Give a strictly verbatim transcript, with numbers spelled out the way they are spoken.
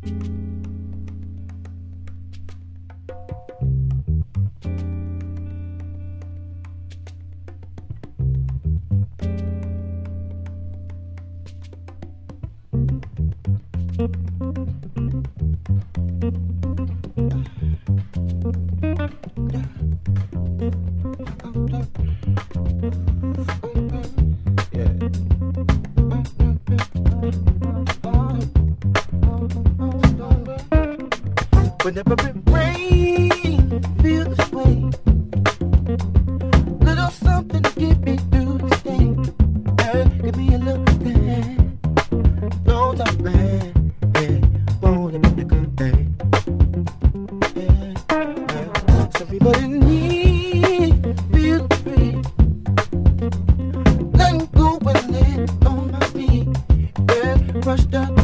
Whenever it rains, feel this way. Little something to get me through this day. Hey, give me a little thing. Don't talk bad. Yeah, wanna make a good day. Yeah, yeah. Some people in need feel free. Letting go when they on my feet. Yeah, crushed up.